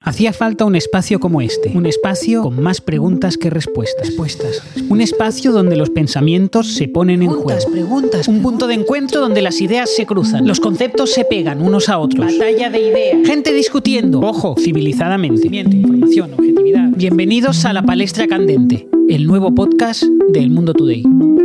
Hacía falta un espacio como este, un espacio con más preguntas que respuestas. Un espacio donde los pensamientos se ponen en juego. Un punto de encuentro donde las ideas se cruzan, los conceptos se pegan unos a otros. Batalla de ideas. Gente discutiendo. Ojo, civilizadamente. Información, objetividad. Bienvenidos a La Palestra Candente, el nuevo podcast de El Mundo Today.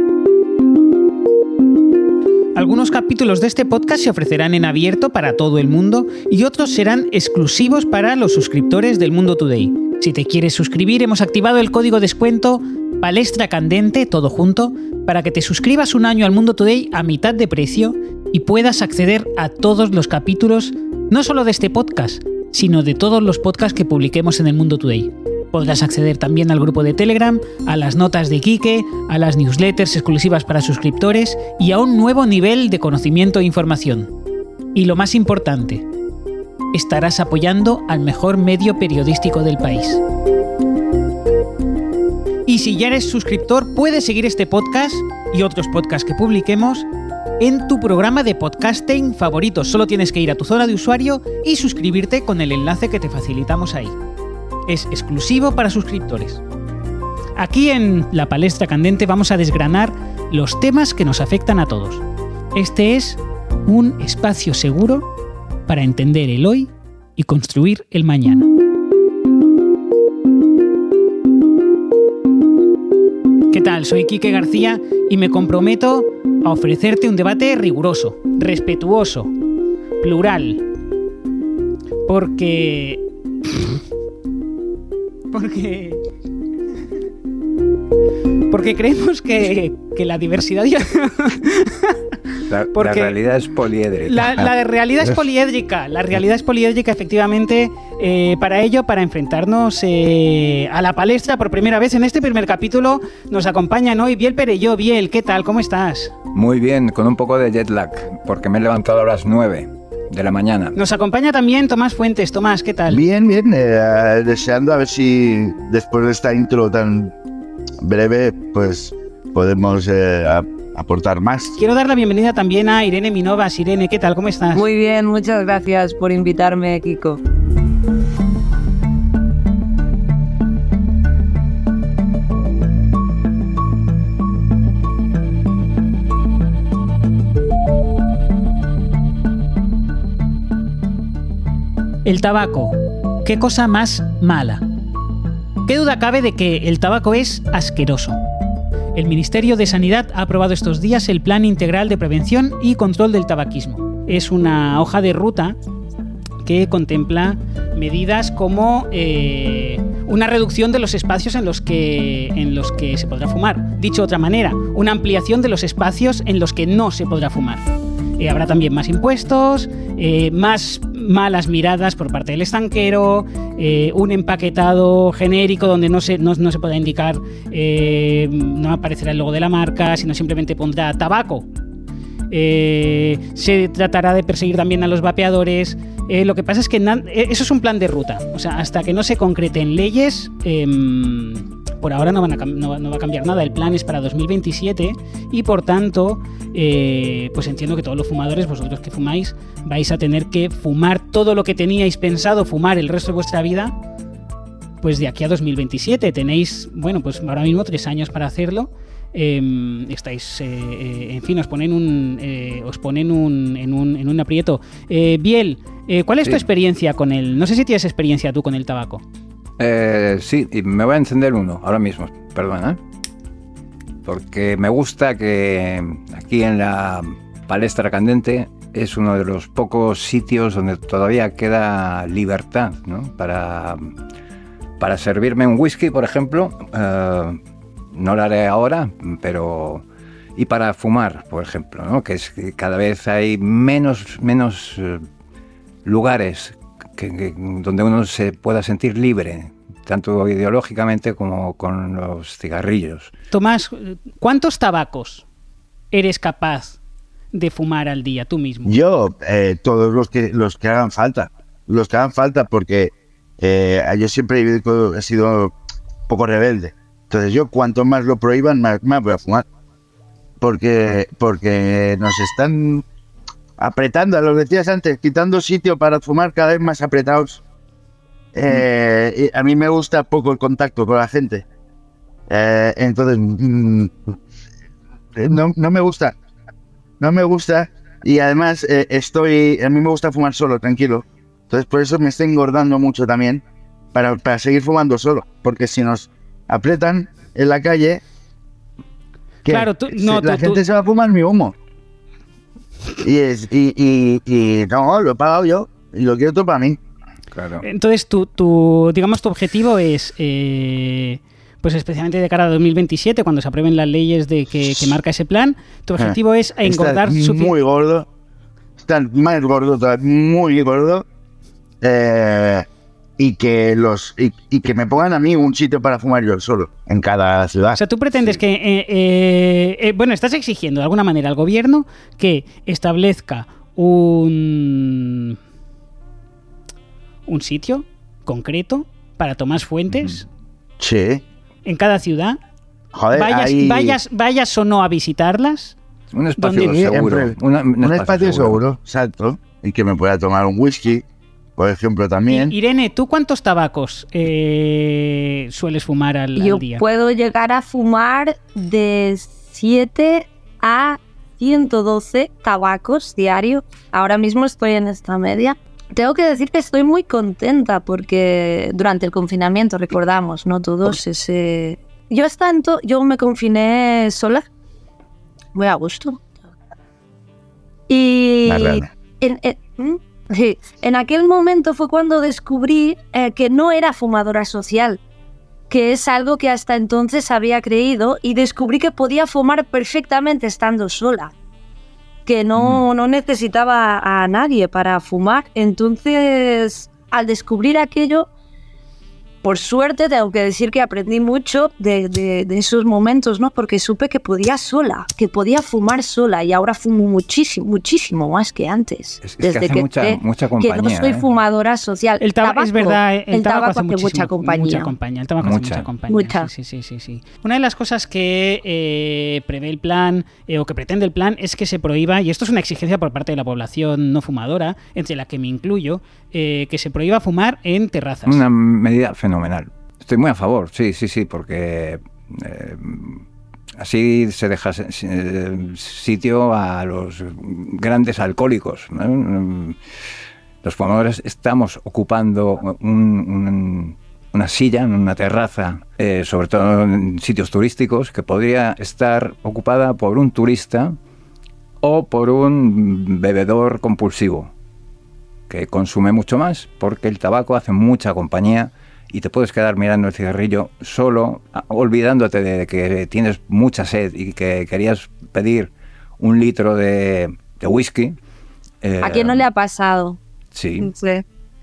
Algunos capítulos de este podcast se ofrecerán en abierto para todo el mundo y otros serán exclusivos para los suscriptores del Mundo Today. Si te quieres suscribir, hemos activado el código descuento Palestra Candente, todo junto, para que te suscribas un año al Mundo Today a mitad de precio y puedas acceder a todos los capítulos, no solo de este podcast, sino de todos los podcasts que publiquemos en el Mundo Today. Podrás acceder también al grupo de Telegram, a las notas de Quique, a las newsletters exclusivas para suscriptores y a un nuevo nivel de conocimiento e información. Y lo más importante, estarás apoyando al mejor medio periodístico del país. Y si ya eres suscriptor, puedes seguir este podcast y otros podcasts que publiquemos en tu programa de podcasting favorito. Solo tienes que ir a tu zona de usuario y suscribirte con el enlace que te facilitamos ahí. Es exclusivo para suscriptores. Aquí en La Palestra Candente vamos a desgranar los temas que nos afectan a todos. Este es un espacio seguro para entender el hoy y construir el mañana. ¿Qué tal? Soy Quique García y me comprometo a ofrecerte un debate riguroso, respetuoso, plural, porque creemos que la diversidad... La realidad es poliédrica. La realidad es poliédrica. La realidad es poliédrica, efectivamente. Para enfrentarnos a la palestra por primera vez en este primer capítulo, nos acompañan hoy Biel Perelló. Biel, ¿qué tal? ¿Cómo estás? Muy bien, con un poco de jet lag, porque me he levantado a las 9 de la mañana. Nos acompaña también Tomás Fuentes. Tomás, ¿qué tal? Bien, deseando a ver si después de esta intro tan breve, pues podemos aportar más. Quiero dar la bienvenida también a Irene Minovas. Irene, ¿qué tal? ¿Cómo estás? Muy bien, muchas gracias por invitarme, Kiko. El tabaco. ¿Qué cosa más mala? ¿Qué duda cabe de que el tabaco es asqueroso? El Ministerio de Sanidad ha aprobado estos días el Plan Integral de Prevención y Control del Tabaquismo. Es una hoja de ruta que contempla medidas como una reducción de los espacios en los que se podrá fumar. Dicho de otra manera, una ampliación de los espacios en los que no se podrá fumar. Habrá también más impuestos, más malas miradas por parte del estanquero, un empaquetado genérico donde no se podrá indicar, no aparecerá el logo de la marca, sino simplemente pondrá tabaco. Se tratará de perseguir también a los vapeadores. Lo que pasa es que eso es un plan de ruta. O sea, hasta que no se concreten leyes, por ahora no va a cambiar nada. El plan es para 2027 y por tanto, pues entiendo que todos los fumadores, vosotros que fumáis, vais a tener que fumar todo lo que teníais pensado fumar el resto de vuestra vida, pues de aquí a 2027. Tenéis, bueno, pues ahora mismo 3 años para hacerlo. Estáis, en fin, os ponen en un aprieto. Biel, ¿cuál es tu experiencia con él? No sé si tienes experiencia tú con el tabaco. Sí, y me voy a encender uno ahora mismo, perdona, porque me gusta que aquí en la Palestra Candente es uno de los pocos sitios donde todavía queda libertad, ¿no? Para servirme un whisky, por ejemplo, no lo haré ahora, pero... Y para fumar, por ejemplo, ¿no? Que es que cada vez hay menos lugares donde uno se pueda sentir libre, tanto ideológicamente como con los cigarrillos. Tomás, ¿cuántos tabacos eres capaz de fumar al día tú mismo? Yo, todos los que hagan falta. Los que hagan falta, porque yo siempre he sido un poco rebelde. Entonces yo, cuanto más lo prohíban, más voy a fumar. Porque nos están apretando, lo decías antes, quitando sitio para fumar cada vez más apretados. A mí me gusta poco el contacto con la gente. Entonces, no me gusta. No me gusta. Y además, a mí me gusta fumar solo, tranquilo. Entonces, por eso me estoy engordando mucho también. Para seguir fumando solo. Porque si nos aprietan en la calle, ¿qué? Claro, La gente se va a fumar mi humo. Y no, lo he pagado yo. Y lo quiero todo para mí. Claro. Entonces, tu objetivo es, pues especialmente de cara a 2027, cuando se aprueben las leyes que marca ese plan, tu objetivo es engordar muy gordo. Están más gordo, muy gordo. Y que me pongan a mí un sitio para fumar yo solo en cada ciudad. O sea, tú pretendes que... bueno, estás exigiendo de alguna manera al gobierno que establezca un sitio concreto para Tomás Fuentes. Sí. En cada ciudad. Joder, vayas o no a visitarlas. Un espacio seguro. Un espacio seguro, exacto. Y que me pueda tomar un whisky, por ejemplo, también. Irene, ¿tú cuántos tabacos sueles fumar al día? Yo puedo llegar a fumar de 7 a 112 tabacos diarios. Ahora mismo estoy en esta media. Tengo que decir que estoy muy contenta porque durante el confinamiento, recordamos, ¿no? Todos ese... Yo me confiné sola, muy a gusto. Y en aquel momento fue cuando descubrí que no era fumadora social, que es algo que hasta entonces había creído, y descubrí que podía fumar perfectamente estando sola, que no necesitaba a nadie para fumar. Entonces, al descubrir aquello, por suerte tengo que decir que aprendí mucho de esos momentos, ¿no? Porque supe que podía fumar sola, y ahora fumo muchísimo más que antes. Desde que hace mucha compañía. Que no soy fumadora social. El tabaco, es verdad, el tabaco hace mucha compañía. El tabaco hace mucha compañía. Mucha. Sí. Una de las cosas que prevé el plan, o que pretende el plan, es que se prohíba, y esto es una exigencia por parte de la población no fumadora, entre la que me incluyo, que se prohíba fumar en terrazas. Una medida fenomenal. Estoy muy a favor, sí, porque así se deja sitio a los grandes alcohólicos, ¿no? Los fumadores estamos ocupando una silla en una terraza, sobre todo en sitios turísticos, que podría estar ocupada por un turista o por un bebedor compulsivo que consume mucho más, porque el tabaco hace mucha compañía y te puedes quedar mirando el cigarrillo solo, olvidándote de que tienes mucha sed y que querías pedir 1 litro de whisky. ¿A quién no le ha pasado? Sí. Sí.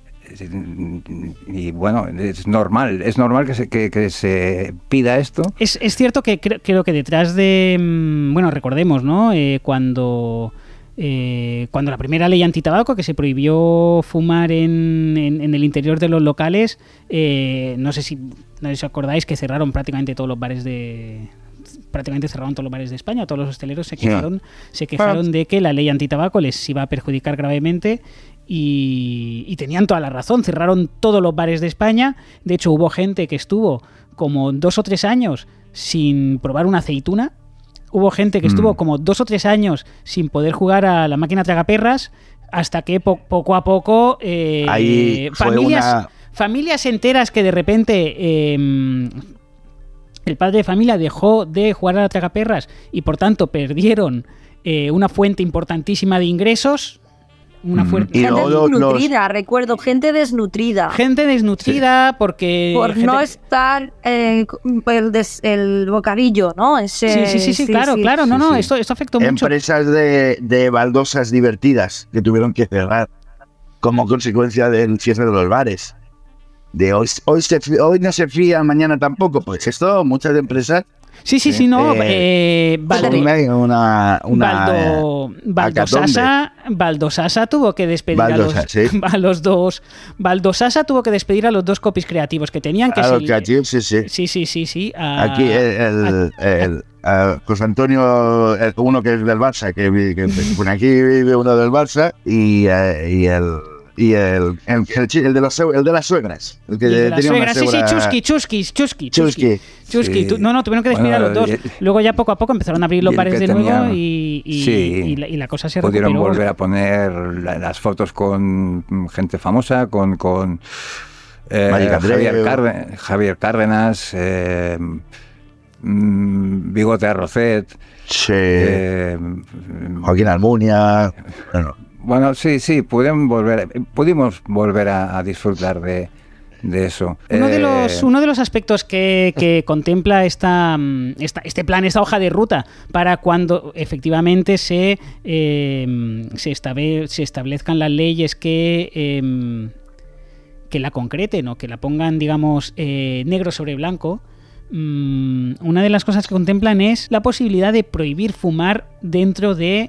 Y bueno, es normal que se pida esto. Es cierto que creo que detrás de... Bueno, recordemos, ¿no? Cuando la primera ley antitabaco, que se prohibió fumar en el interior de los locales, no sé si os acordáis que cerraron prácticamente todos los bares de España. Todos los hosteleros se quejaron de que la ley antitabaco les iba a perjudicar gravemente, y tenían toda la razón. Cerraron todos los bares de España. De hecho, hubo gente que estuvo como 2 o 3 años sin probar una aceituna. Hubo gente que estuvo como 2 o 3 años sin poder jugar a la máquina tragaperras, hasta que poco a poco familias enteras que de repente el padre de familia dejó de jugar a la tragaperras y por tanto perdieron una fuente importantísima de ingresos. Gente desnutrida, recuerdo, gente desnutrida. Gente desnutrida porque... Por no estar el bocadillo, ¿no? Sí, claro. No, esto afectó mucho. Empresas de baldosas divertidas que tuvieron que cerrar como consecuencia del cierre de los bares. De hoy no se fía, mañana tampoco. Pues esto, muchas empresas... Baldosasa tuvo que despedir Baldosasa tuvo que despedir a los 2 copies creativos que tenían, que sí. Aquí el José Antonio, uno que es del Barça, que aquí vive uno del Barça, y y el de las suegras. El que Y de la tenía suegra, una suegra... Chusky. Sí. Tuvieron que despedir a los dos. Luego ya poco a poco empezaron a abrir los bares de nuevo y la cosa se pudieron recuperó. volver a poner las fotos con gente famosa, con Javier Cárdenas, Bigote Arrocet, Sí. Joaquín Almunia. Bueno, sí, pudimos volver a disfrutar de eso. Uno de los aspectos que contempla este plan, esta hoja de ruta, para cuando efectivamente se establezcan las leyes que la concreten o que la pongan, digamos, negro sobre blanco. Una de las cosas que contemplan es la posibilidad de prohibir fumar dentro de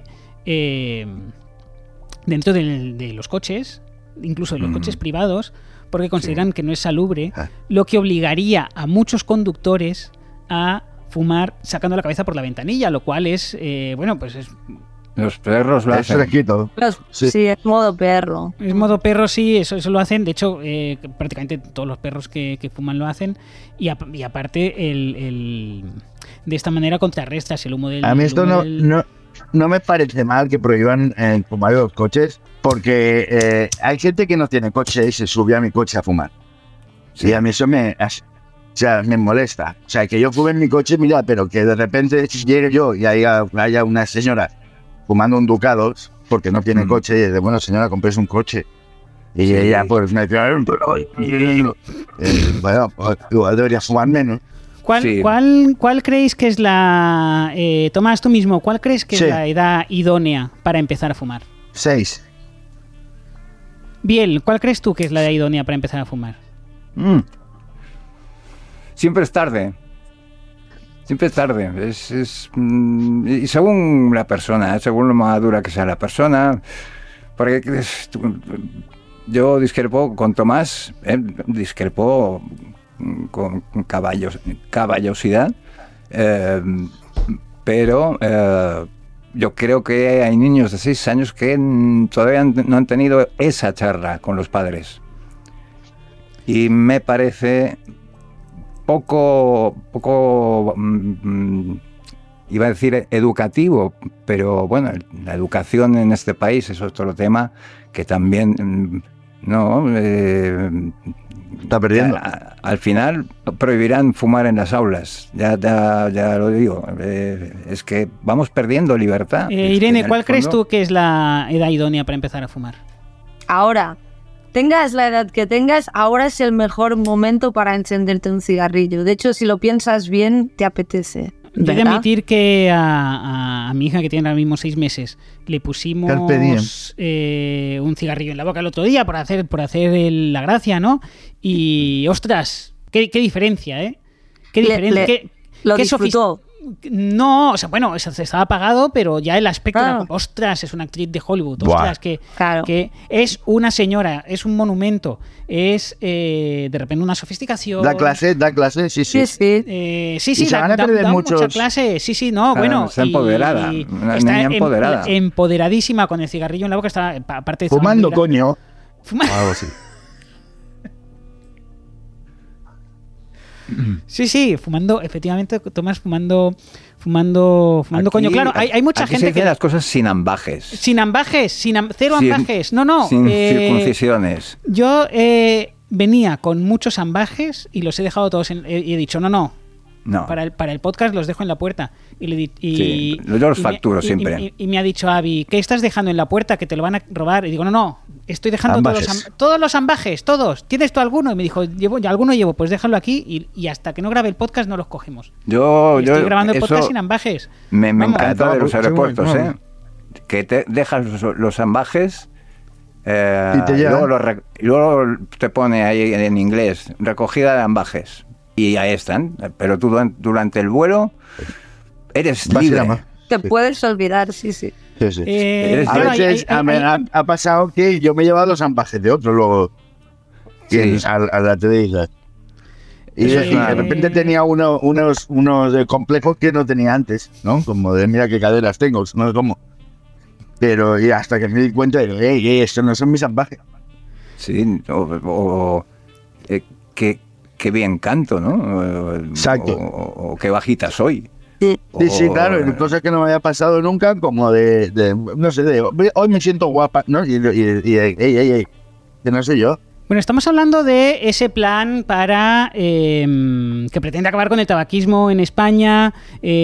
los coches, incluso de los coches privados, porque consideran que no es salubre, lo que obligaría a muchos conductores a fumar sacando la cabeza por la ventanilla, lo cual es, pues es... Los perros lo hacen. Sí, es modo perro. Es modo perro, sí, eso lo hacen. De hecho, prácticamente todos los perros que fuman lo hacen. Y aparte, de esta manera contrarrestas el humo del... A mí esto no me parece mal que prohíban fumar en los coches, porque hay gente que no tiene coche y se sube a mi coche a fumar. Sí. Y a mí eso me molesta. O sea, que yo fume en mi coche, mira, pero que de repente llegue yo y haya una señora fumando un Ducados porque no tiene coche, y dice, bueno, señora, compres un coche. Y ella pues me decía, bueno, pues, igual debería fumar menos. ¿Cuál creéis que es la... Tomás, tú mismo, ¿cuál crees que es la edad idónea para empezar a fumar? 6. Biel, ¿cuál crees tú que es la edad idónea para empezar a fumar? Siempre es tarde. Siempre es tarde. Y según la persona, según lo madura que sea la persona. Porque yo discrepo con Tomás, discrepo con caballosidad, pero yo creo que hay niños de 6 años que todavía no han tenido esa charla con los padres. Y me parece poco iba a decir educativo, pero bueno, la educación en este país es otro tema que también está perdiendo. Al final prohibirán fumar en las aulas, ya lo digo, es que vamos perdiendo libertad. Irene, ¿cuál crees tú que es la edad idónea para empezar a fumar? Ahora, tengas la edad que tengas, ahora es el mejor momento para encenderte un cigarrillo. De hecho, si lo piensas bien, te apetece. Yo he de admitir que a mi hija, que tiene ahora mismo 6 meses, le pusimos un cigarrillo en la boca el otro día por hacer la gracia, ¿no? Y ostras, qué diferencia, ¿eh? Qué diferencia. ¿Lo disfrutó? No, o sea, bueno, estaba apagado, pero ya el aspecto era, ostras, es una actriz de Hollywood, ostras, que es una señora, es un monumento, es de repente una sofisticación. Da clase, sí. Sí, da mucha clase, bueno. Está empoderada, una niña empoderada. Empoderadísima con el cigarrillo en la boca, está aparte de fumando, coño. Algo así. Sí, fumando, efectivamente, Tomás, fumando aquí, coño. Claro, hay mucha gente se dicen las cosas sin ambajes. Sin ambajes, cero ambajes. No. Sin circuncisiones. Yo venía con muchos ambajes y los he dejado todos y he dicho, no. Para el podcast los dejo en la puerta. Yo los facturo siempre. Y me ha dicho Avi, ¿qué estás dejando en la puerta? Que te lo van a robar. Y digo, no, estoy dejando todos los ambajes, todos. ¿Tienes tú alguno? Y me dijo, alguno llevo, pues déjalo aquí y hasta que no grabe el podcast no los cogemos. Estoy grabando el podcast sin ambajes. Me encanta de los aeropuertos, que te dejas los ambajes y luego te pone ahí en inglés, recogida de ambajes. Y ahí están, pero tú durante el vuelo eres libre. Te puedes olvidar, sí. A veces ha pasado que yo me he llevado los ambajes de otro luego a la televisión. Y de repente tenía unos complejos que no tenía antes, ¿no? Como de mira qué caderas tengo, no sé cómo. Pero y hasta que me di cuenta, esto no son mis ambajes. Sí, qué bien canto, ¿no? Exacto. O qué bajita soy. Sí, claro, cosas que no me había pasado nunca, como no sé, hoy me siento guapa, ¿no? Y ey, que no sé yo. Bueno, estamos hablando de ese plan para que pretende acabar con el tabaquismo en España,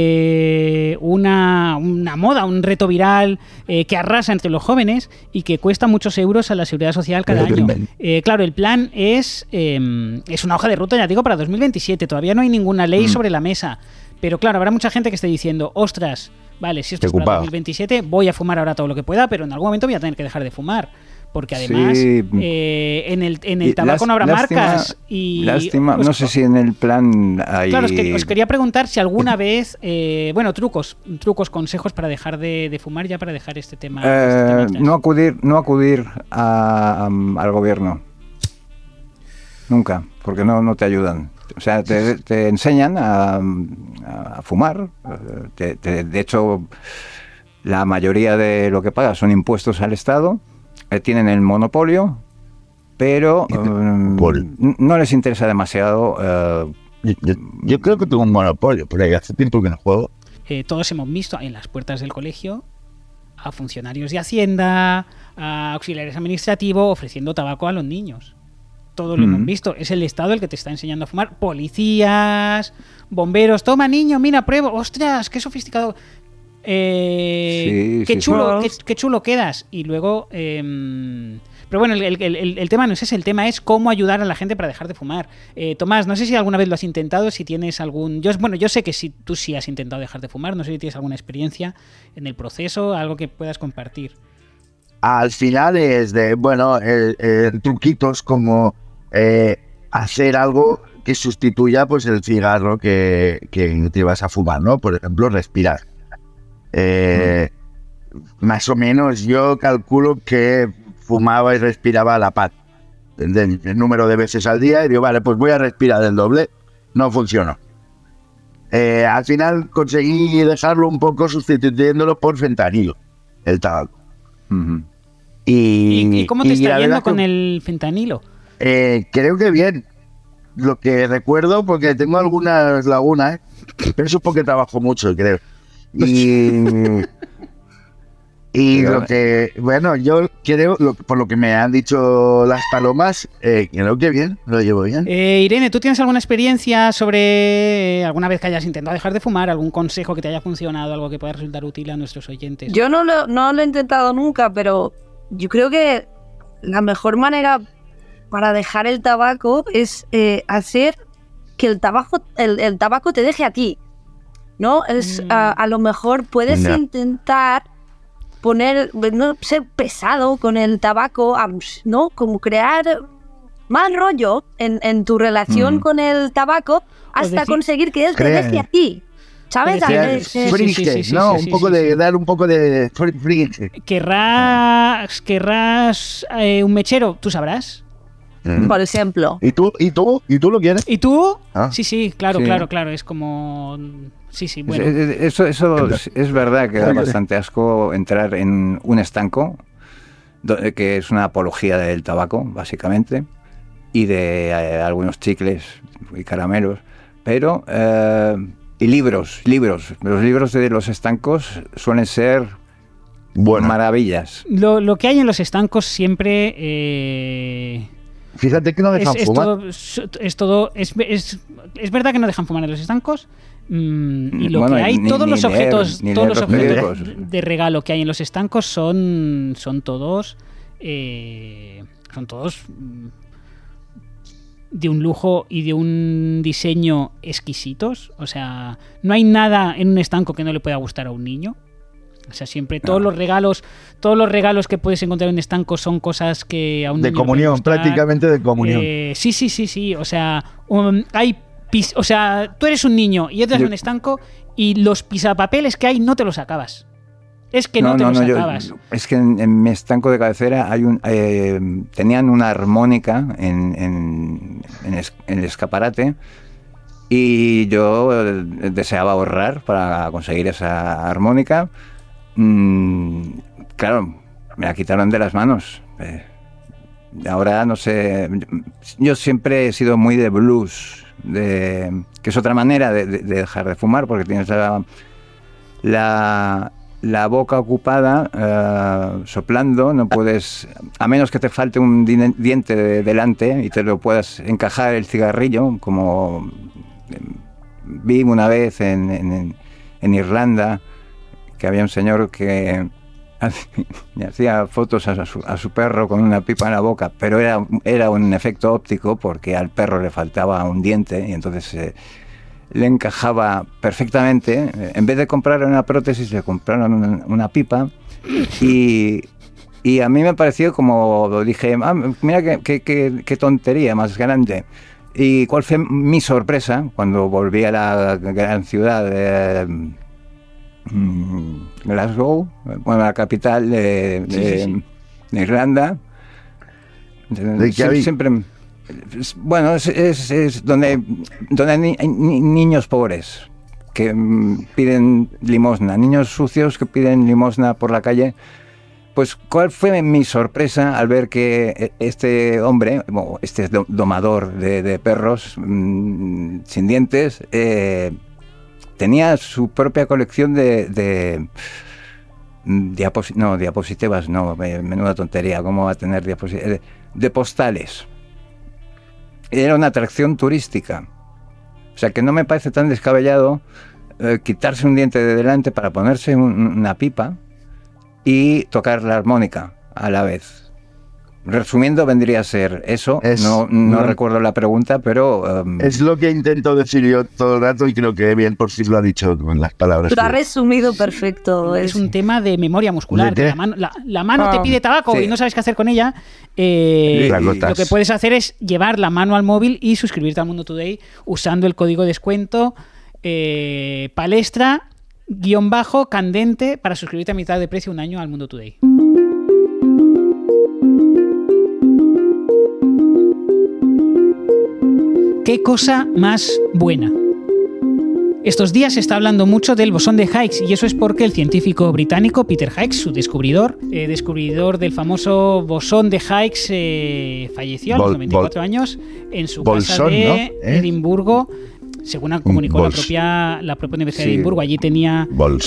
una moda, un reto viral que arrasa entre los jóvenes y que cuesta muchos euros a la Seguridad Social cada año. Claro, el plan es una hoja de ruta, ya digo, para 2027. Todavía no hay ninguna ley sobre la mesa. Pero claro, habrá mucha gente que esté diciendo, ostras, vale, si esto es para 2027, voy a fumar ahora todo lo que pueda, pero en algún momento voy a tener que dejar de fumar. Porque además en el tabaco no habrá marcas y... Lástima, no sé si en el plan hay... Claro, es que os quería preguntar si alguna vez... trucos, consejos para dejar de fumar, ya para dejar este tema... no acudir al gobierno. Nunca, porque no te ayudan. O sea, te enseñan a fumar. De hecho, la mayoría de lo que pagas son impuestos al Estado. Tienen el monopolio, pero no les interesa demasiado. Yo creo que tengo un monopolio, por ahí hace tiempo que no juego. Todos hemos visto en las puertas del colegio a funcionarios de Hacienda, a auxiliares administrativos ofreciendo tabaco a los niños. Todos lo hemos visto. Es el Estado el que te está enseñando a fumar. Policías, bomberos, toma niño, mira, prueba. ¡Ostras, qué sofisticado! Qué chulo quedas. Y luego pero bueno, el tema no es ese. El tema es cómo ayudar a la gente para dejar de fumar. Tomás, no sé si alguna vez lo has intentado, si tienes algún... Yo sé que tú sí has intentado dejar de fumar. No sé si tienes alguna experiencia en el proceso, algo que puedas compartir. Al final es truquitos como hacer algo que sustituya pues el cigarro que te vas a fumar, ¿no? Por ejemplo, respirar. Más o menos yo calculo que fumaba y respiraba a la par el número de veces al día y digo, vale, pues voy a respirar el doble. No funcionó. Al final conseguí dejarlo un poco sustituyéndolo por fentanilo, el tabaco. ¿Y cómo te está yendo con el fentanilo? Creo que bien. Lo que recuerdo, porque tengo algunas lagunas, pero eso es porque trabajo mucho, creo. Y lo que, bueno, yo creo, por lo que me han dicho las palomas, creo que bien, lo llevo bien. Irene, ¿tú tienes alguna experiencia sobre alguna vez que hayas intentado dejar de fumar? ¿Algún consejo que te haya funcionado, algo que pueda resultar útil a nuestros oyentes? Yo no lo he intentado nunca, pero yo creo que la mejor manera para dejar el tabaco es hacer que el tabaco te deje a ti, ¿no? A lo mejor puedes intentar no ser pesado con el tabaco, ¿no? Como crear más rollo en tu relación con el tabaco hasta conseguir que él te deje a ti. ¿Sabes? Un poco de dar un poco de fringe. ¿Querrás un mechero? ¿Tú sabrás? Por ejemplo. ¿Y tú lo quieres? ¿Y tú? Sí, claro. Es como... Sí, bueno. Eso es verdad que da bastante asco entrar en un estanco, que es una apología del tabaco, básicamente, y de algunos chicles y caramelos, pero... y libros. Los libros de los estancos suelen ser maravillas. Lo que hay en los estancos siempre... Fíjate que no dejan fumar. Es verdad que no dejan fumar en los estancos. Y lo que hay, todos los objetos de regalo que hay en los estancos son todos de un lujo y de un diseño exquisitos. O sea, no hay nada en un estanco que no le pueda gustar a un niño. O sea, siempre todos los regalos que puedes encontrar en un estanco son cosas que a un niño de comunión, prácticamente de comunión. Sí. O sea, tú eres un niño y entras en un estanco y los pisapapeles que hay no te los acabas. Es que no te los acabas. Es que en mi estanco de cabecera tenían una armónica en el escaparate y yo deseaba ahorrar para conseguir esa armónica. Claro, me la quitaron de las manos. Ahora no sé, yo siempre he sido muy de blues, que es otra manera de dejar de fumar, porque tienes la boca ocupada soplando, no puedes, a menos que te falte un diente delante y te lo puedas encajar el cigarrillo, como vi una vez en Irlanda, que había un señor que me hacía fotos a su perro con una pipa en la boca, pero era un efecto óptico, porque al perro le faltaba un diente y entonces le encajaba perfectamente. En vez de comprar una prótesis, le compraron una pipa y a mí me pareció, como dije, mira qué tontería más grande. ¿Y cuál fue mi sorpresa cuando volví a la gran ciudad de Glasgow, bueno, la capital de Irlanda? Siempre, bueno, es donde hay niños pobres que piden limosna, niños sucios que piden limosna por la calle. Pues, ¿cuál fue mi sorpresa al ver que este hombre, este domador de perros sin dientes, tenía su propia colección de diapositivas, menuda tontería, ¿cómo va a tener diapositivas? De postales. Era una atracción turística. O sea, que no me parece tan descabellado quitarse un diente de delante para ponerse una pipa y tocar la armónica a la vez. Resumiendo, vendría a ser eso. No recuerdo la pregunta, pero... es lo que intento decir yo todo el rato y creo que bien por sí lo ha dicho con las palabras. Lo ha resumido perfecto. Es un tema de memoria muscular. Que la mano te pide tabaco y no sabes qué hacer con ella. Lo que puedes hacer es llevar la mano al móvil y suscribirte al Mundo Today usando el código de descuento palestra_candente para suscribirte a mitad de precio un año al Mundo Today. ¿Qué cosa más buena? Estos días se está hablando mucho del bosón de Higgs, y eso es porque el científico británico Peter Higgs, su descubridor del famoso bosón de Higgs, falleció a los 94 años en su casa de Edimburgo. Según comunicó la propia Universidad de Edimburgo, allí tenía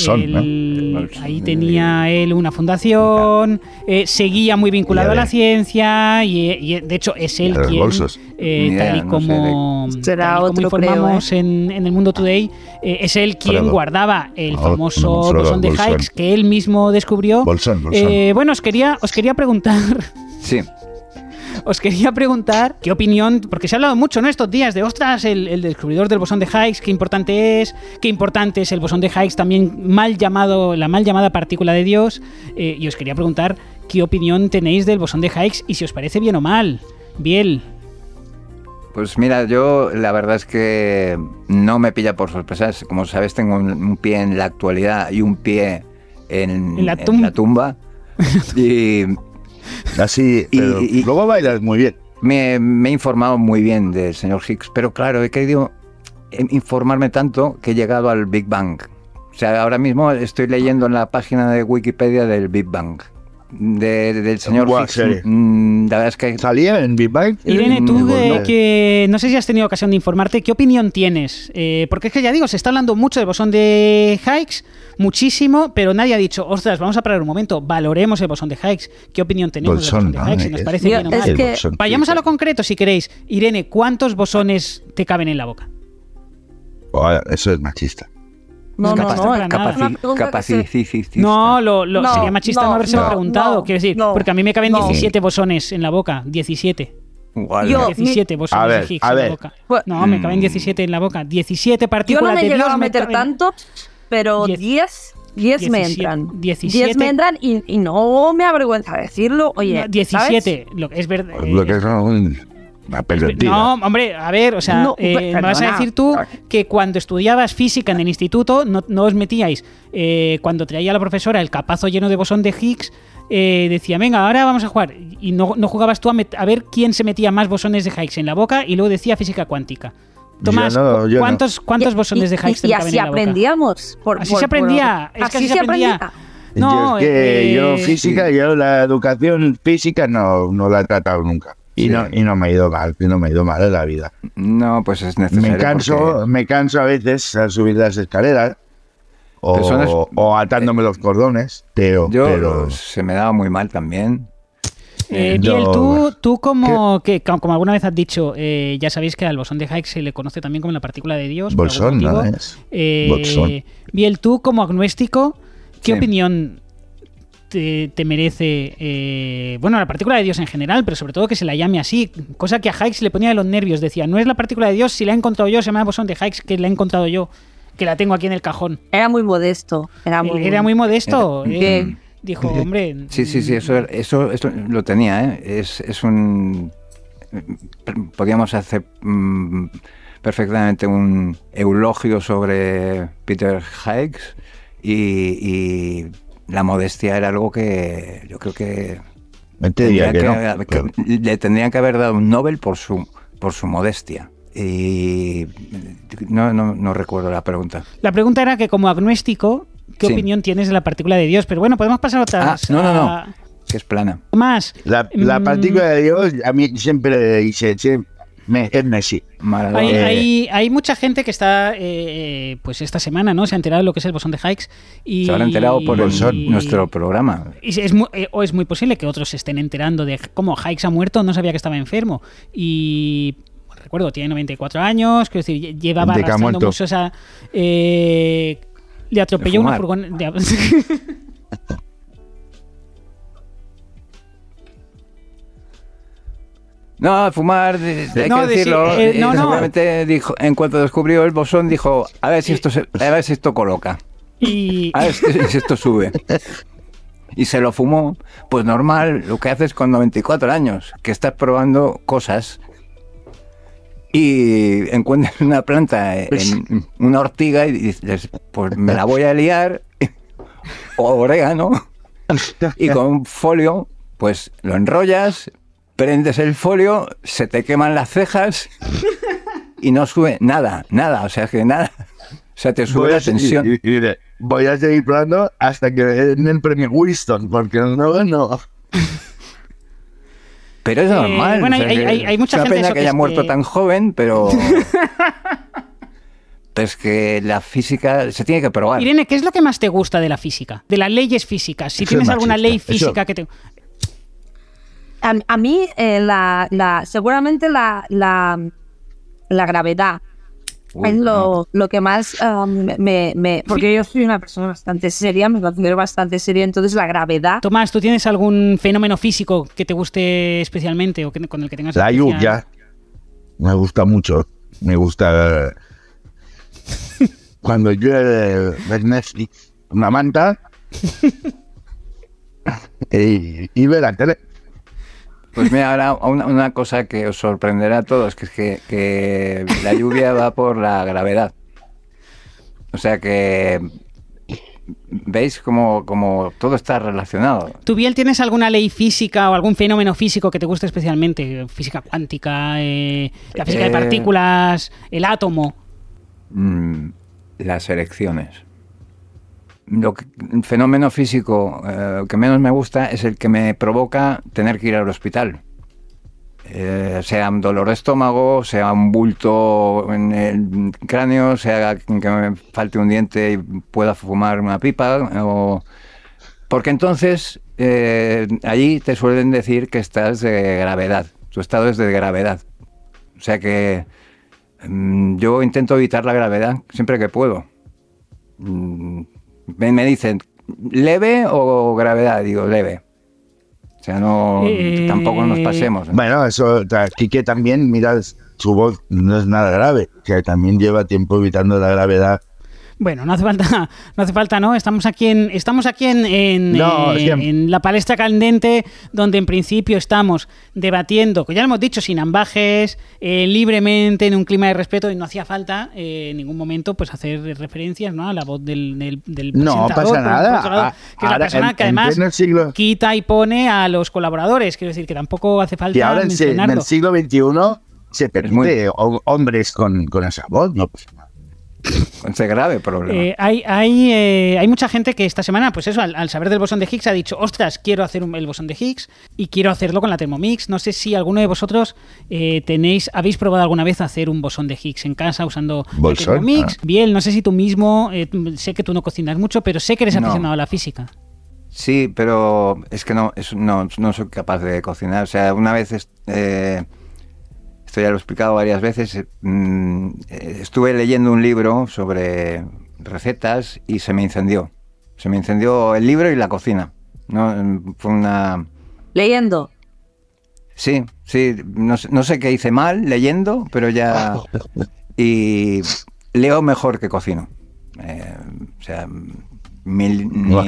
él una fundación, seguía muy vinculado a la ciencia y de hecho es él quien, tal y como informamos en el Mundo Today, es él quien guardaba el famoso bosón de Higgs que él mismo descubrió. Bueno, os quería preguntar... Sí. Os quería preguntar qué opinión, porque se ha hablado mucho, ¿no?, estos días de, ostras, el descubridor del bosón de Higgs, qué importante es el bosón de Higgs, también la mal llamada partícula de Dios, y os quería preguntar qué opinión tenéis del bosón de Higgs y si os parece bien o mal. Biel. Pues mira, yo la verdad es que no me pilla por sorpresa. Como sabes, tengo un pie en la actualidad y un pie en la tumba. Y... Así, pero luego bailas muy bien. Me he informado muy bien del señor Higgs, pero claro, he querido informarme tanto que he llegado al Big Bang. O sea, ahora mismo estoy leyendo en la página de Wikipedia del Big Bang, del señor Higgs. La verdad es que... ¿Salía en Big Bang? Irene, tú que no sé si has tenido ocasión de informarte, ¿qué opinión tienes? Porque es que ya digo, se está hablando mucho del bosón de Higgs, muchísimo, pero nadie ha dicho, ostras, vamos a parar un momento, valoremos el bosón de Higgs. ¿Qué opinión tenemos del bosón de Higgs? Si nos parece bien o mal. Vayamos a lo concreto si queréis. Irene, ¿cuántos bosones te caben en la boca? Eso es machista. No, sería machista no haberse preguntado. Quiero decir, porque a mí me caben 17 bosones en la boca. 17. 17 bosones de Higgs en la boca. No, me caben 17 en la boca. 17 partículas de Dios. Yo no me he llegado a meter tanto, pero 10 me entran. 10 me entran y no me avergüenza decirlo. Oye, 17, lo que es verdad. No, hombre, a ver, o sea, me vas a decir tú que cuando estudiabas física en el instituto no os metíais, cuando traía la profesora el capazo lleno de bosón de Higgs, decía, venga, ahora vamos a jugar, y no jugabas tú a ver quién se metía más bosones de Higgs en la boca, y luego decía física cuántica. Tomás, ¿cuántos bosones de Higgs te caben en la boca? Y así aprendíamos. Así se aprendía. Es que así se aprendía. No, yo física, sí. yo la educación física no la he tratado nunca. Y, Sí. no me ha ido mal, en la vida. No, pues es necesario. Me canso a veces al subir las escaleras Personas- o atándome los cordones, pero se me daba muy mal también. Biel, tú como alguna vez has dicho, ya sabéis que al bosón de Higgs se le conoce también como la partícula de Dios. por algún bolsón, ¿no motivo. es? Bolsón. Biel, tú como agnóstico, ¿qué Sí. opinión te merece, la partícula de Dios en general, pero sobre todo que se la llame así, cosa que a Higgs le ponía de los nervios, decía, no es la partícula de Dios, si la he encontrado yo, se llama bosón de Higgs, que la he encontrado yo, que la tengo aquí en el cajón. Era muy modesto. Era Era muy modesto. ¿Qué? Dijo, hombre... Sí, eso lo tenía, ¿eh? Es un... Podríamos hacer perfectamente un eulogio sobre Peter Higgs y la modestia era algo que yo creo que Te diría que no. le tendrían que haber dado un Nobel por su modestia. Y no recuerdo la pregunta. La pregunta era que como agnóstico, ¿qué Sí. opinión tienes de la partícula de Dios? Pero bueno, podemos pasar a otras. No. Que es plana. Más. La partícula de Dios a mí siempre dice, es Messi. Maradona. Hay mucha gente que está, pues esta semana, ¿no? Se ha enterado de lo que es el bosón de Higgs. Y, Se habrán enterado por Bosón. nuestro programa. Y es muy posible que otros se estén enterando de cómo Higgs ha muerto, no sabía que estaba enfermo. Y recuerdo, tiene 94 años, quiero decir, llevaba Gente que ha arrastrando muerto. mucho esa... le atropelló De una fumar. furgoneta... No, fumar, hay No, que decirlo. no. Seguramente dijo, en cuanto descubrió el bosón, dijo, a ver si esto coloca, y... a ver si esto sube. Y se lo fumó. Pues normal, lo que haces con 94 años, que estás probando cosas y encuentras una planta en una ortiga y dices, pues me la voy a liar, o orégano, y con un folio, pues lo enrollas, prendes el folio, se te queman las cejas y no sube nada, o sea que nada. O sea, te sube la tensión. Voy a seguir probando hasta que me den el premio Winston, porque no. Pero es normal. bueno, o sea, hay mucha es una gente pena eso que haya es muerto que- tan joven, pero... pero es que la física se tiene que probar. Irene, ¿qué es lo que más te gusta de la física? De las leyes físicas. Si Eso tienes es alguna machista, ley eso. física que te... A mí, seguramente la gravedad Uy, es no. lo que más porque yo soy una persona bastante seria, me considero bastante seria, entonces la gravedad. Tomás, ¿tú tienes algún fenómeno físico que te guste especialmente o con el que tengas La especial- lluvia me gusta mucho. Me gusta cuando llueve ver Netflix, una manta y ver la tele. Pues mira, ahora una cosa que os sorprenderá a todos, que es que la lluvia va por la gravedad. O sea que... ¿Veis cómo todo está relacionado? ¿Tú, Biel, tienes alguna ley física o algún fenómeno físico que te guste especialmente? Física cuántica, la física de partículas, el átomo. Las elecciones. El fenómeno físico que menos me gusta es el que me provoca tener que ir al hospital. Sea un dolor de estómago, sea un bulto en el cráneo, sea que me falte un diente y pueda fumar una pipa. Porque entonces allí te suelen decir que estás de gravedad. Tu estado es de gravedad. O sea que yo intento evitar la gravedad siempre que puedo. Me dicen, ¿leve o gravedad? Digo, leve. O sea, tampoco nos pasemos. Bueno, eso, Quique también, mira, su voz no es nada grave, que también lleva tiempo evitando la gravedad. Bueno, no hace falta, ¿no? Estamos aquí en la palestra candente, donde en principio estamos debatiendo, que ya lo hemos dicho, sin ambajes, libremente, en un clima de respeto, y no hacía falta en ningún momento pues hacer referencias, ¿no?, a la voz del No presentador, pasa nada. por otro lado, que es la Ahora, persona que en además pleno siglo... quita y pone a los colaboradores. Quiero decir que tampoco hace falta Y ahora en mencionarlo. el siglo XXI se permite hombres con esa voz, no pasa nada. con ese grave problema. Hay mucha gente que esta semana, pues eso, al saber del bosón de Higgs ha dicho, ostras, quiero hacer el bosón de Higgs y quiero hacerlo con la Thermomix. No sé si alguno de vosotros habéis probado alguna vez hacer un bosón de Higgs en casa usando la Thermomix. Biel, no sé si tú mismo, sé que tú no cocinas mucho, pero sé que eres aficionado a la física. Sí, pero es que no soy capaz de cocinar. O sea, una vez, esto ya lo he explicado varias veces, estuve leyendo un libro sobre recetas y se me incendió. Se me incendió el libro y la cocina. ¿No? Fue una... ¿Leyendo? Sí, no sé qué hice mal leyendo, pero ya... Y leo mejor que cocino. O sea, mi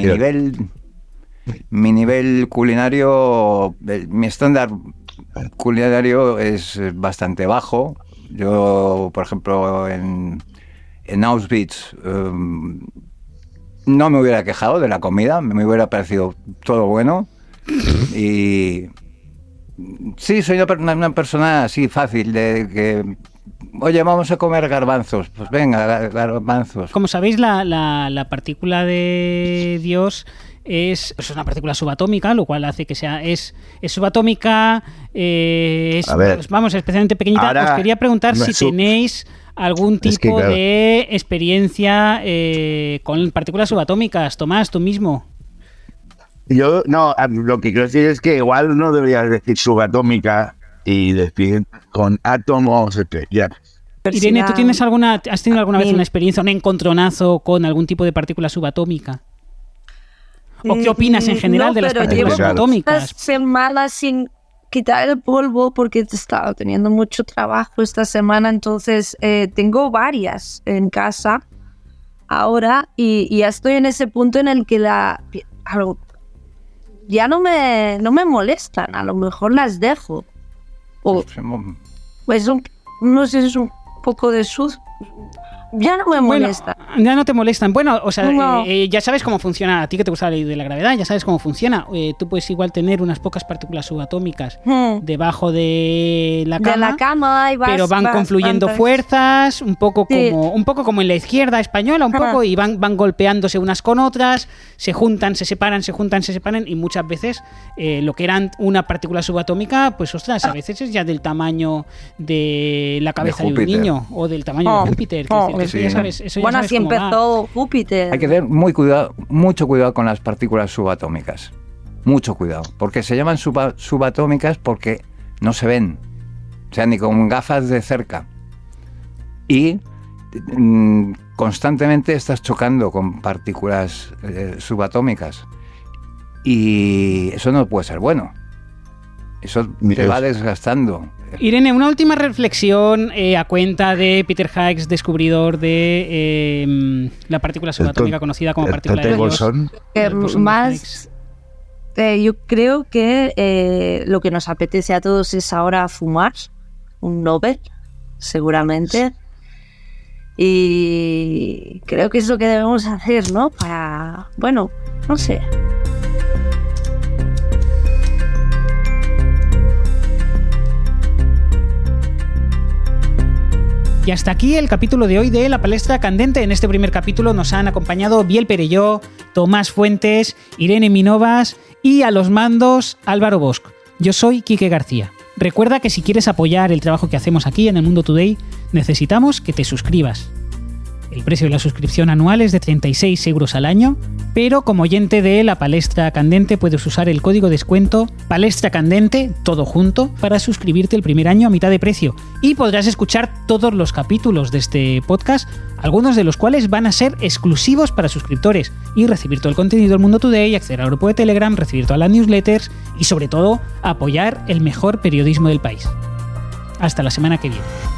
nivel culinario, mi estándar culinario es bastante bajo. Yo, por ejemplo, en Auschwitz no me hubiera quejado de la comida, me hubiera parecido todo bueno. Y sí, soy una persona así fácil de que... Oye, vamos a comer garbanzos. Pues venga, garbanzos. Como sabéis, la partícula de Dios es una partícula subatómica, lo cual hace que es subatómica, especialmente pequeñita. Ahora, os quería preguntar si tenéis algún tipo de experiencia con partículas subatómicas. Tomás, tú mismo. Yo, no, lo que quiero decir es que igual no deberías decir subatómica y decir con átomos especiales. Irene, ¿tú has tenido alguna vez una experiencia, un encontronazo con algún tipo de partícula subatómica? ¿O qué opinas en general de las partículas subatómicas? Llevo semanas sin quitar el polvo porque he estado teniendo mucho trabajo esta semana, entonces tengo varias en casa ahora y ya estoy en ese punto en el que ya no me molestan, a lo mejor las dejo. Pues no sé, es un poco de sucio. Ya no me molesta. Bueno, ya no te molestan. Bueno, o sea, no. Ya sabes cómo funciona. A ti que te gusta la ley de la gravedad, ya sabes cómo funciona. Tú puedes igual tener unas pocas partículas subatómicas debajo de la cama, pero van confluyendo fuerzas, un poco como en la izquierda española, poco, y van golpeándose unas con otras, se juntan, se separan, y muchas veces lo que eran una partícula subatómica, pues ostras, a veces es ya del tamaño de la cabeza de un niño o del tamaño de Júpiter. Sí. Bueno, así empezó Júpiter. Hay que tener mucho cuidado con las partículas subatómicas. Mucho cuidado. Porque se llaman subatómicas porque no se ven. O sea, ni con gafas de cerca. Y constantemente estás chocando con partículas subatómicas. Y eso no puede ser bueno. Eso te va desgastando. Irene, una última reflexión a cuenta de Peter Higgs, descubridor de la partícula subatómica conocida como partícula de Dios. Yo creo que lo que nos apetece a todos es ahora fumar un Nobel, seguramente. Y creo que es lo que debemos hacer, ¿no? No sé. Y hasta aquí el capítulo de hoy de La Palestra Candente. En este primer capítulo nos han acompañado Biel Perelló, Tomás Fuentes, Irene Minovas y a los mandos Álvaro Bosch. Yo soy Quique García. Recuerda que si quieres apoyar el trabajo que hacemos aquí en El Mundo Today, necesitamos que te suscribas. El precio de la suscripción anual es de 36 euros al año, pero como oyente de La Palestra Candente puedes usar el código de descuento Palestra Candente, todo junto, para suscribirte el primer año a mitad de precio y podrás escuchar todos los capítulos de este podcast, algunos de los cuales van a ser exclusivos para suscriptores y recibir todo el contenido del Mundo Today, acceder al grupo de Telegram, recibir todas las newsletters y sobre todo apoyar el mejor periodismo del país. Hasta la semana que viene.